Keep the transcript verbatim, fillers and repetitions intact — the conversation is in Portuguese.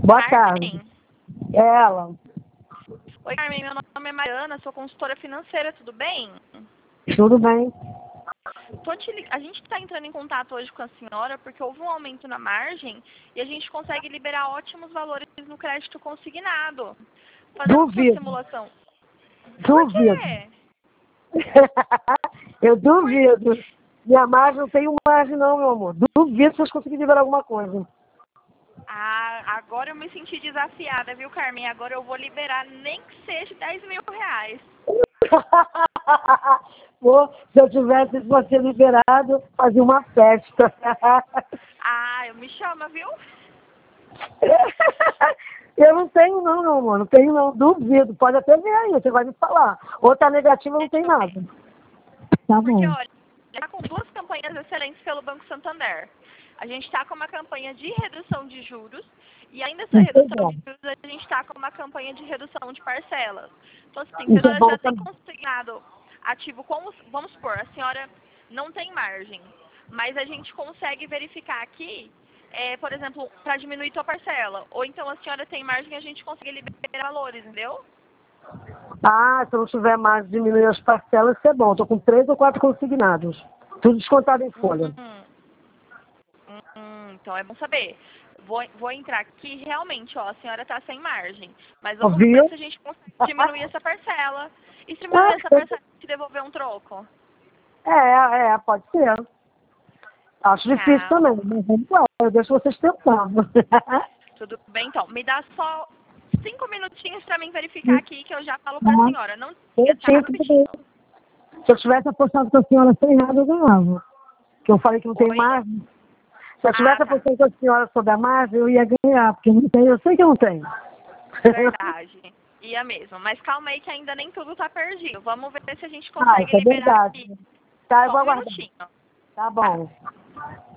Boa Carmen. tarde. É ela. Oi, Carmen, meu nome é Mariana, sou consultora financeira, tudo bem? Tudo bem? Tô te li- A gente está entrando em contato hoje com a senhora porque houve um aumento na margem e a gente consegue liberar ótimos valores no crédito consignado. Fazendo sua Duvido. simulação. Por Duvido. quê? Eu Por quê? duvido. Minha margem não tem margem não, meu amor. Duvido se vocês conseguirem liberar alguma coisa. Ah, agora eu me senti desafiada, viu, Carmen? Agora eu vou liberar nem que seja dez mil reais. Pô, se eu tivesse você liberado, fazia uma festa. Ah, eu me chama, viu? Eu não tenho não, meu amor. Não tenho não. Duvido. Pode até ver aí, você vai me falar. Outra negativa não tem Deixa eu nada. ver. Tá Porque, bom. olha, está com duas campanhas excelentes pelo Banco Santander. A gente está com uma campanha de redução de juros e ainda essa Isso é redução bom. de juros a gente está com uma campanha de redução de parcelas. Então, assim, se a Isso é senhora bom já tem também. consignado ativo, como, vamos supor, a senhora não tem margem, mas a gente consegue verificar aqui, é, por exemplo, para diminuir sua parcela. Ou então a senhora tem margem e a gente consegue liberar valores, entendeu? Ah, se eu não tiver mais de diminuir as parcelas, isso é bom. Estou com três ou quatro consignados. Tudo descontado em folha. Hum, hum, então é bom saber. Vou, vou entrar aqui, realmente, ó, a senhora está sem margem. Mas vamos ver Ouviu? se a gente consegue diminuir essa parcela. E se diminuir essa parcela, te devolver um troco? É, é, pode ser. Acho difícil Tá, também, mas vamos lá. Eu deixo vocês tentando. tudo bem, então. Me dá só cinco minutinhos para mim verificar aqui que eu já falo para a senhora. Não Eu desliga, tá? tinha tudo bem. Rapidinho. Se eu tivesse apostado com a senhora sem nada, eu ganhava. Que eu falei que não tem Oi? margem. Se eu Ah, tivesse tá. apostado com a senhora sobre a margem, eu ia ganhar, porque não tem, eu sei que eu não tenho. Verdade. Ia mesmo. Mas calma aí que ainda nem tudo tá perdido. Vamos ver se a gente Ah, consegue isso é liberar verdade. aqui. Tá, eu Só vou um aguardar. minutinho. Tá Tá. bom.